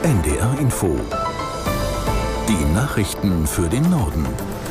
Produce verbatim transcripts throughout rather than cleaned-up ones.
N D R Info. Die Nachrichten für den Norden.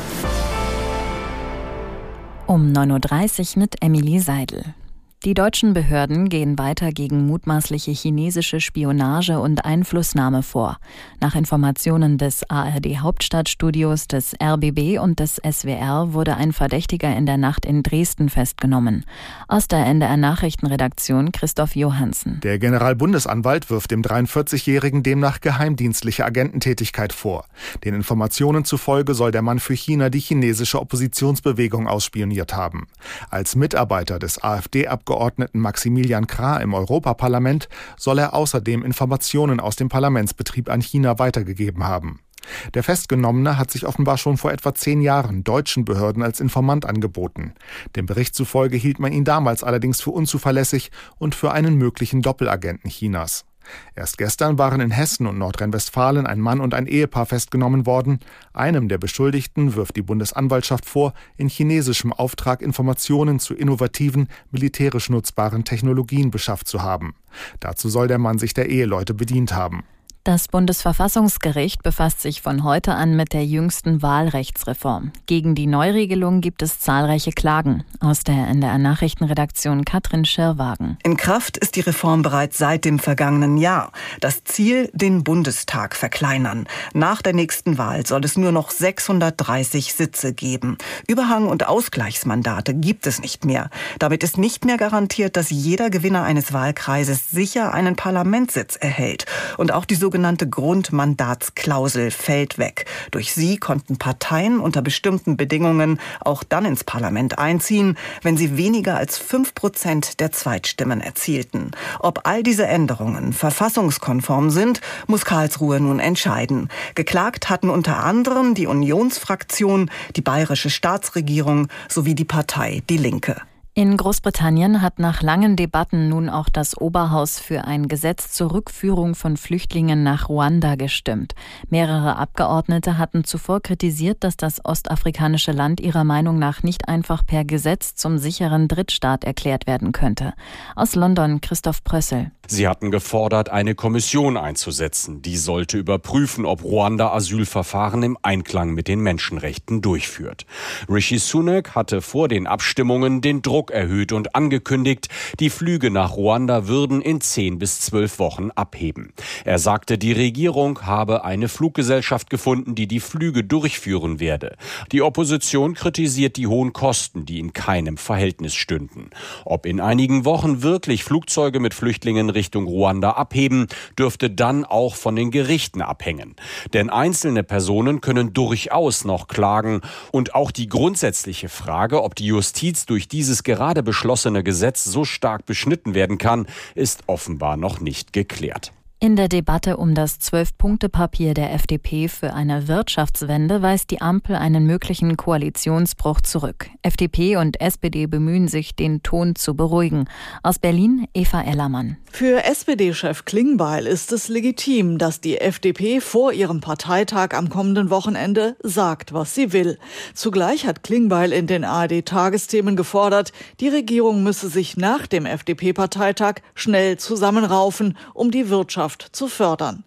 Um neun Uhr dreißig mit Emilie Seidel. Die deutschen Behörden gehen weiter gegen mutmaßliche chinesische Spionage und Einflussnahme vor. Nach Informationen des A R D-Hauptstadtstudios, des R B B und des S W R wurde ein Verdächtiger in der Nacht in Dresden festgenommen. Aus der N D R-Nachrichtenredaktion Christoph Johansen. Der Generalbundesanwalt wirft dem dreiundvierzigjährigen demnach geheimdienstliche Agententätigkeit vor. Den Informationen zufolge soll der Mann für China die chinesische Oppositionsbewegung ausspioniert haben. Als Mitarbeiter des AfD-Abgeordneten Maximilian Krah im Europaparlament soll er außerdem Informationen aus dem Parlamentsbetrieb an China weitergegeben haben. Der Festgenommene hat sich offenbar schon vor etwa zehn Jahren deutschen Behörden als Informant angeboten. Dem Bericht zufolge hielt man ihn damals allerdings für unzuverlässig und für einen möglichen Doppelagenten Chinas. Erst gestern waren in Hessen und Nordrhein-Westfalen ein Mann und ein Ehepaar festgenommen worden. Einem der Beschuldigten wirft die Bundesanwaltschaft vor, in chinesischem Auftrag Informationen zu innovativen, militärisch nutzbaren Technologien beschafft zu haben. Dazu soll der Mann sich der Eheleute bedient haben. Das Bundesverfassungsgericht befasst sich von heute an mit der jüngsten Wahlrechtsreform. Gegen die Neuregelung gibt es zahlreiche Klagen. Aus der N D R-Nachrichtenredaktion Katrin Schirrwagen. In Kraft ist die Reform bereits seit dem vergangenen Jahr. Das Ziel, den Bundestag verkleinern. Nach der nächsten Wahl soll es nur noch sechshundertdreißig Sitze geben. Überhang- und Ausgleichsmandate gibt es nicht mehr. Damit ist nicht mehr garantiert, dass jeder Gewinner eines Wahlkreises sicher einen Parlamentssitz erhält. Und auch die sogenannte sogenannte Grundmandatsklausel fällt weg. Durch sie konnten Parteien unter bestimmten Bedingungen auch dann ins Parlament einziehen, wenn sie weniger als fünf Prozent der Zweitstimmen erzielten. Ob all diese Änderungen verfassungskonform sind, muss Karlsruhe nun entscheiden. Geklagt hatten unter anderem die Unionsfraktion, die bayerische Staatsregierung sowie die Partei Die Linke. In Großbritannien hat nach langen Debatten nun auch das Oberhaus für ein Gesetz zur Rückführung von Flüchtlingen nach Ruanda gestimmt. Mehrere Abgeordnete hatten zuvor kritisiert, dass das ostafrikanische Land ihrer Meinung nach nicht einfach per Gesetz zum sicheren Drittstaat erklärt werden könnte. Aus London Christoph Prössel. Sie hatten gefordert, eine Kommission einzusetzen. Die sollte überprüfen, ob Ruanda Asylverfahren im Einklang mit den Menschenrechten durchführt. Rishi Sunak hatte vor den Abstimmungen den Druck erhöht und angekündigt, die Flüge nach Ruanda würden in zehn bis zwölf Wochen abheben. Er sagte, die Regierung habe eine Fluggesellschaft gefunden, die die Flüge durchführen werde. Die Opposition kritisiert die hohen Kosten, die in keinem Verhältnis stünden. Ob in einigen Wochen wirklich Flugzeuge mit Flüchtlingen Richtung Ruanda abheben, dürfte dann auch von den Gerichten abhängen. Denn einzelne Personen können durchaus noch klagen. Und auch die grundsätzliche Frage, ob die Justiz durch dieses gerade beschlossene Gesetz so stark beschnitten werden kann, ist offenbar noch nicht geklärt. In der Debatte um das Zwölf-Punkte-Papier der F D P für eine Wirtschaftswende weist die Ampel einen möglichen Koalitionsbruch zurück. F D P und S P D bemühen sich, den Ton zu beruhigen. Aus Berlin Eva Ellermann. Für S P D-Chef Klingbeil ist es legitim, dass die F D P vor ihrem Parteitag am kommenden Wochenende sagt, was sie will. Zugleich hat Klingbeil in den A R D-Tagesthemen gefordert, die Regierung müsse sich nach dem F D P-Parteitag schnell zusammenraufen, um die Wirtschaft zu fördern.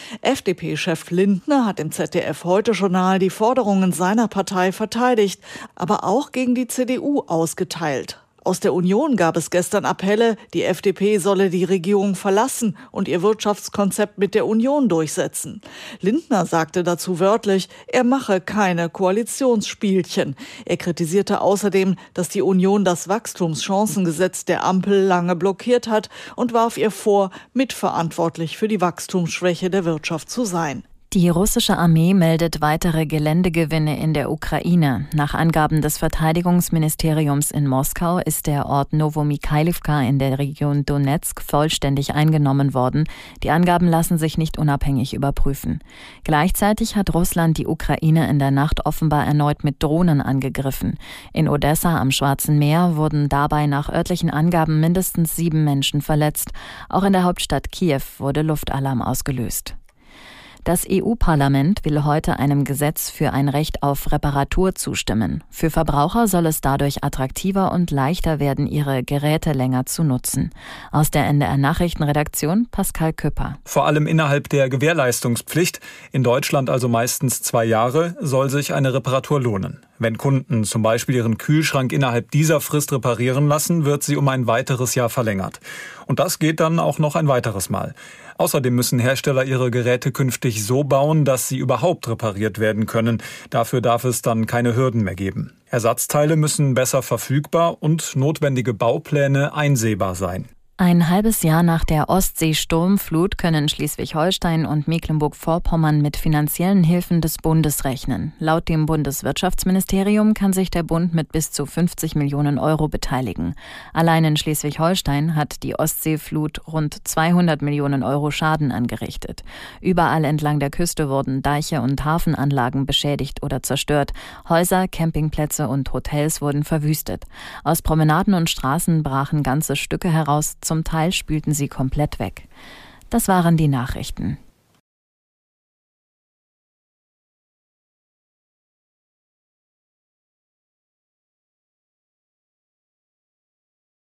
F D P-Chef Lindner hat im Z D F-Heute-Journal die Forderungen seiner Partei verteidigt, aber auch gegen die C D U ausgeteilt. Aus der Union gab es gestern Appelle, die F D P solle die Regierung verlassen und ihr Wirtschaftskonzept mit der Union durchsetzen. Lindner sagte dazu wörtlich, er mache keine Koalitionsspielchen. Er kritisierte außerdem, dass die Union das Wachstumschancengesetz der Ampel lange blockiert hat und warf ihr vor, mitverantwortlich für die Wachstumsschwäche der Wirtschaft zu sein. Die russische Armee meldet weitere Geländegewinne in der Ukraine. Nach Angaben des Verteidigungsministeriums in Moskau ist der Ort Nowomichailivka in der Region Donetsk vollständig eingenommen worden. Die Angaben lassen sich nicht unabhängig überprüfen. Gleichzeitig hat Russland die Ukraine in der Nacht offenbar erneut mit Drohnen angegriffen. In Odessa am Schwarzen Meer wurden dabei nach örtlichen Angaben mindestens sieben Menschen verletzt. Auch in der Hauptstadt Kiew wurde Luftalarm ausgelöst. Das E U-Parlament will heute einem Gesetz für ein Recht auf Reparatur zustimmen. Für Verbraucher soll es dadurch attraktiver und leichter werden, ihre Geräte länger zu nutzen. Aus der N D R-Nachrichtenredaktion Pascal Küpper. Vor allem innerhalb der Gewährleistungspflicht, in Deutschland also meistens zwei Jahre, soll sich eine Reparatur lohnen. Wenn Kunden zum Beispiel ihren Kühlschrank innerhalb dieser Frist reparieren lassen, wird sie um ein weiteres Jahr verlängert. Und das geht dann auch noch ein weiteres Mal. Außerdem müssen Hersteller ihre Geräte künftig so bauen, dass sie überhaupt repariert werden können. Dafür darf es dann keine Hürden mehr geben. Ersatzteile müssen besser verfügbar und notwendige Baupläne einsehbar sein. Ein halbes Jahr nach der Ostsee-Sturmflut können Schleswig-Holstein und Mecklenburg-Vorpommern mit finanziellen Hilfen des Bundes rechnen. Laut dem Bundeswirtschaftsministerium kann sich der Bund mit bis zu fünfzig Millionen Euro beteiligen. Allein in Schleswig-Holstein hat die Ostseeflut rund zweihundert Millionen Euro Schaden angerichtet. Überall entlang der Küste wurden Deiche und Hafenanlagen beschädigt oder zerstört. Häuser, Campingplätze und Hotels wurden verwüstet. Aus Promenaden und Straßen brachen ganze Stücke heraus. Zum Teil spülten sie komplett weg. Das waren die Nachrichten.